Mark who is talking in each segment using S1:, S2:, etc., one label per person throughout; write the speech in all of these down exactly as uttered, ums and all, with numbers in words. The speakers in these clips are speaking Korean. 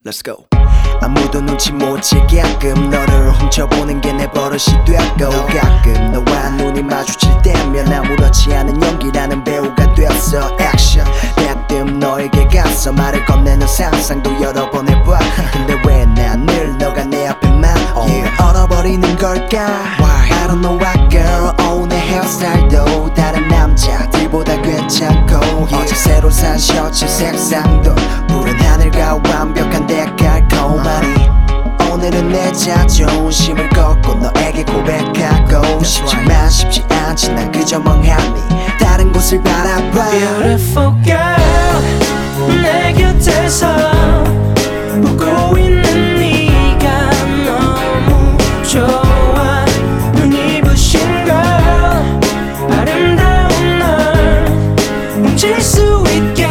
S1: Let's go. 아무도 눈치 못 채게끔 너를 훔쳐보는 게 내 버릇이 됐고, 가끔 너와 눈이 마주칠 때면 아무렇지 않은 연기라는 배우가 됐어. 액션 대뜸 너에게 가서 말을 건네는 상상도 여러 번 해봐. 근데 왜 난 늘 너가 내 앞에만 yeah. 얼어버리는 걸까? Why? I don't know why girl. oh, 내 헤어스타일도 다른 남자들보다 괜찮고 yeah. 어제 새로 산 셔츠 색상도 푸른 하늘과 완벽한 데칼코마니. 오늘은 내 자존심을 꺾고 너에게 고백하고 싶지만 쉽지 않지. 난 그저 멍하니 다른 곳을 바라봐.
S2: Beautiful girl 내 곁에서 웃고 있는 네가 너무 좋아. 눈이 부신 girl 아름다운 널 훔칠 수 있게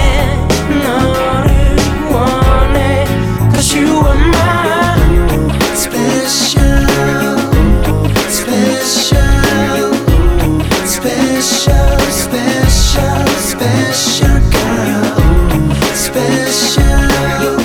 S2: 너를 원해. Cause you are mine
S1: Special, special, special, special, special girl. Special,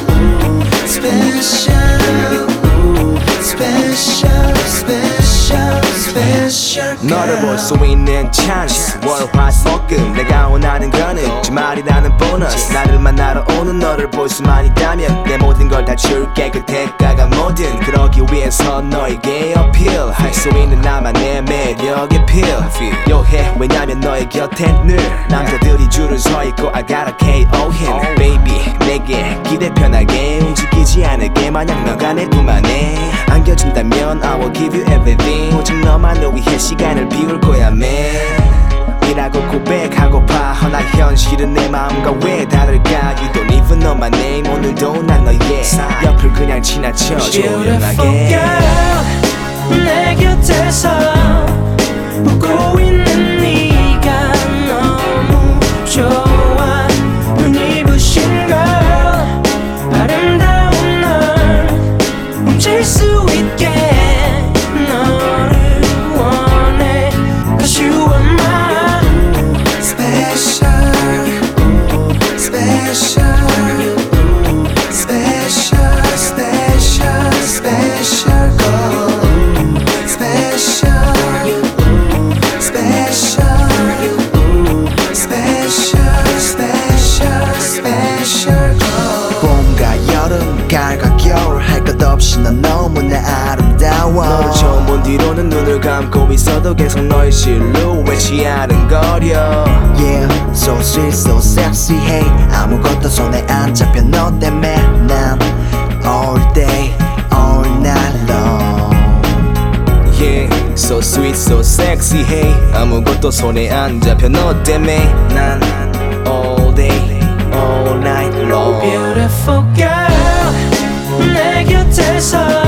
S1: special, special, special, special girl.
S3: 너를 볼 수 있는 찬스 월화수금 내가 원하는 거는 주말이라는 보너스. 나를 만나러 오는 너를 볼 수만 있다면 내 모든 걸 다 줄게. 그 대가가 뭐든 그러기 위해서 너에게 어필할 수 있는 나만의 매력의 필요해. 왜냐면 너의 곁엔 늘 남자들이 줄을 서 있고 I gotta K O him baby. 내게 기대 편하게 움직이지 않을게. 만약 너가 내 품 안에 안겨준다면 I will give you everything. 오직 너만을 위해 시간을 비울 거야 man. 이라고 고백하고파. 허나 현실은 내 마음과 왜 다를까. You don't even know my name. 오늘도 난 너의 옆을 그냥 지나쳐 조용하게.
S2: Beautiful girl 내 곁에서 웃고 있는 네가 너무 좋아. 눈이 부신 girl 아름다운 널 훔칠 수 있게 너를 원해. Cause you are mine
S1: Special, special, special, special, special girl. Special, special, special, special, special girl. 봄과 여름, 가을과 겨울 할 것 없이 넌 너무나 아름다워.
S3: 너를 처음 본 뒤로는 눈을 감고 있어도 계속 너의 실루엣이 아른거려.
S1: Yeah, so sweet, so sexy, hey. 아무것도 손에 안 잡혀 너 때문에 난 all day, all night long.
S3: Yeah, so sweet, so sexy, hey. 아무것도 손에 안 잡혀 너 때문에 난 all day, all night long.
S2: Beautiful girl 내 곁에서